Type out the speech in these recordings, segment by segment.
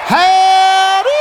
Howdy!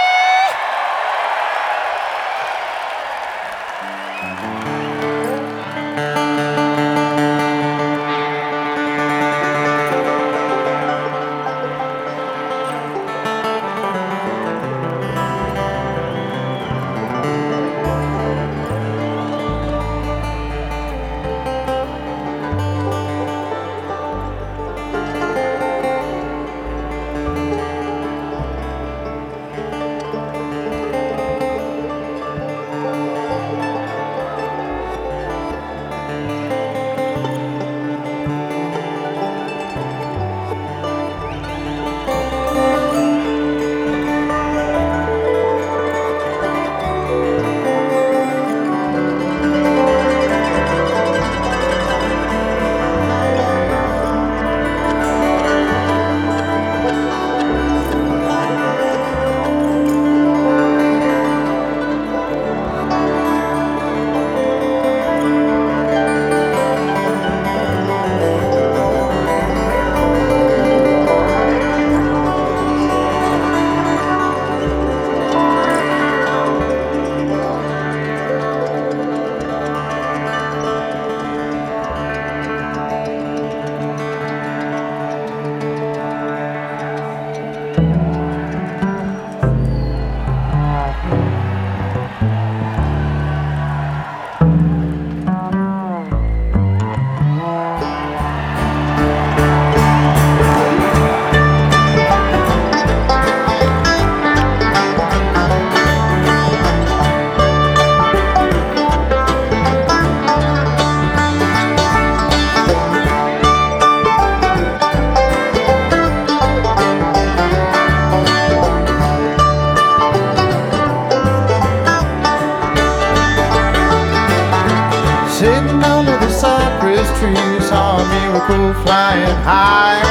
Sitting under the cypress tree, saw a miracle flying high.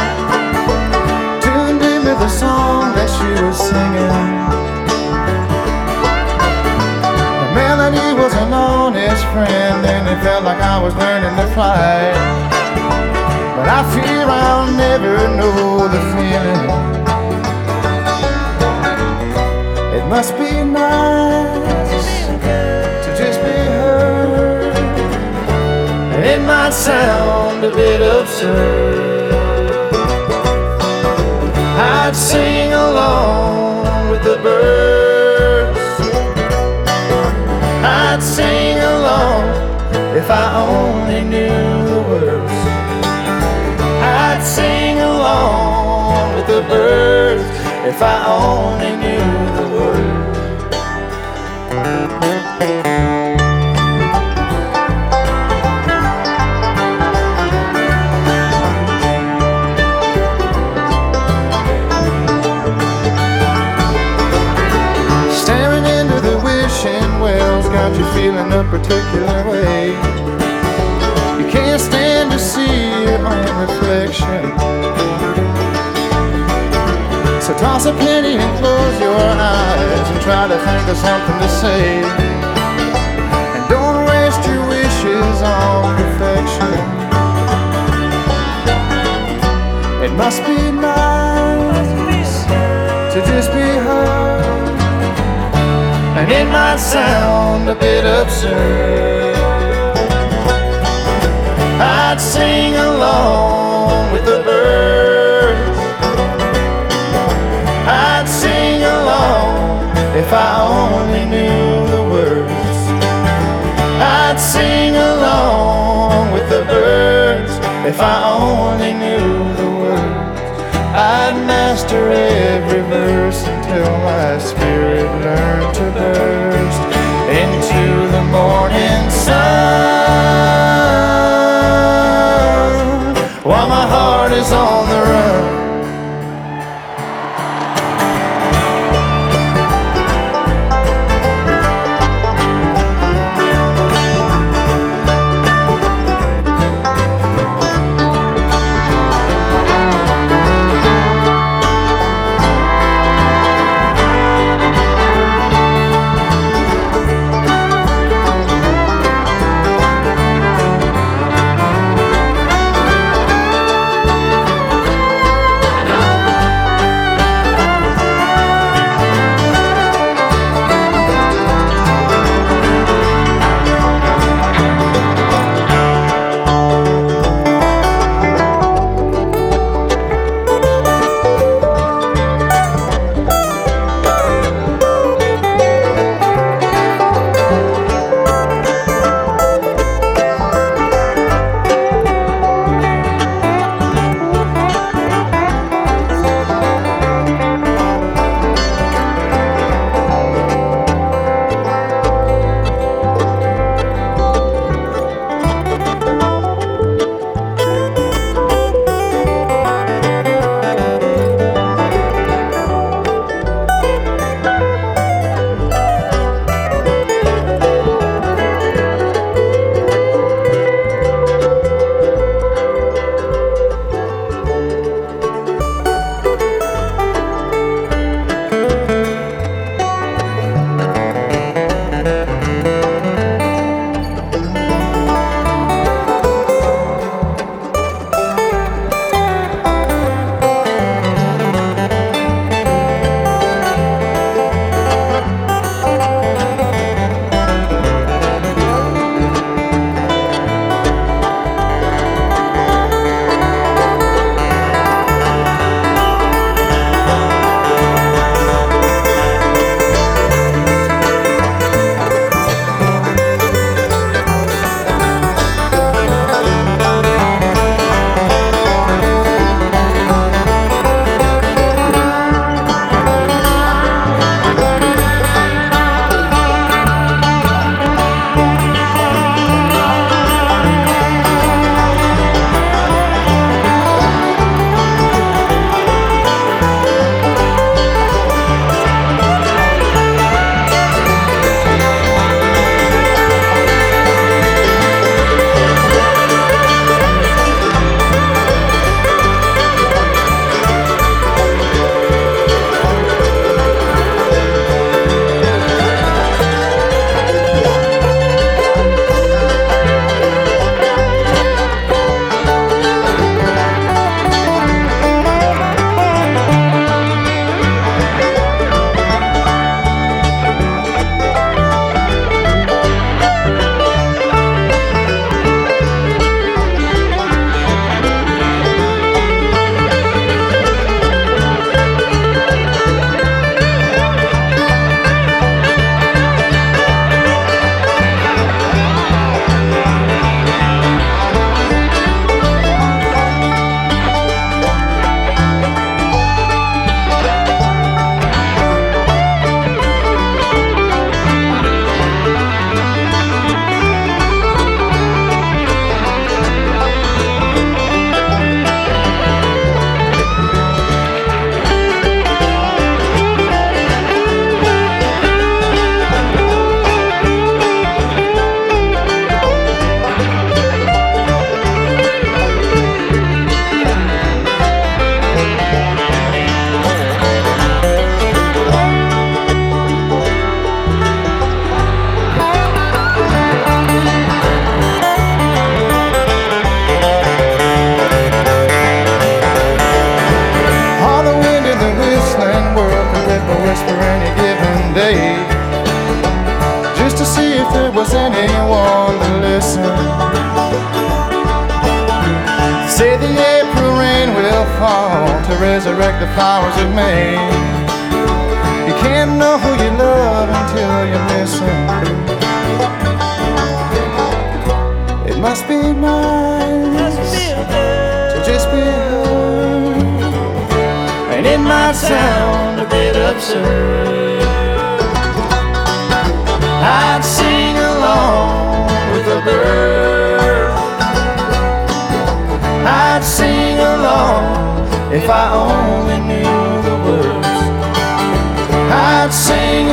Tuned into the song that she was singing. The melody was an honest friend, and it felt like I was learning to fly. But I fear I'll never know the feeling. It must be nice to just be heard. It might sound a bit absurd. I'd sing along with the birds. I'd sing along if I only knew the words. I'd sing along with the birds if I only knew the words. Got you feeling a particular way. You can't stand to see your own reflection. So toss a penny and close your eyes and try to think of something to say. And don't waste your wishes on perfection. It must be nice to just be heard. And it might sound a bit absurd. I'd sing along with the birds. I'd sing along if I only knew the words. I'd sing along with the birds if I only knew the words. I'd master every verse until my spirit learned to burst into the morning sun while my heart is on the run. resurrect the flowers of May. You can't know who you love until you miss them. It must be nice to just be heard, and it might sound a bit absurd. I'd sing along with the birds. I'd sing along if I only knew the words. I'd sing